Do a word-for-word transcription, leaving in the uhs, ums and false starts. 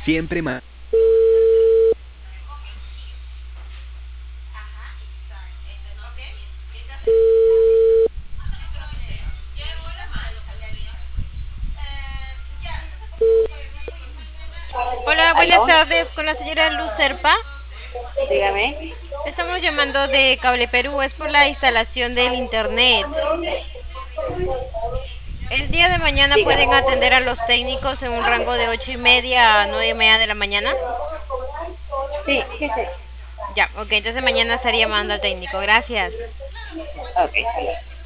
Siempre más. Hola, buenas ¿Aló? tardes con la señora Luz Serpa. Dígame. Estamos llamando de Cable Perú, es por la instalación del internet. El día de mañana Dígame. pueden atender a los técnicos en un rango de ocho y media a nueve y media de la mañana. Sí, sí, sí. Ya, ok, entonces mañana estaría llamando al técnico. Gracias. Ok, hasta luego.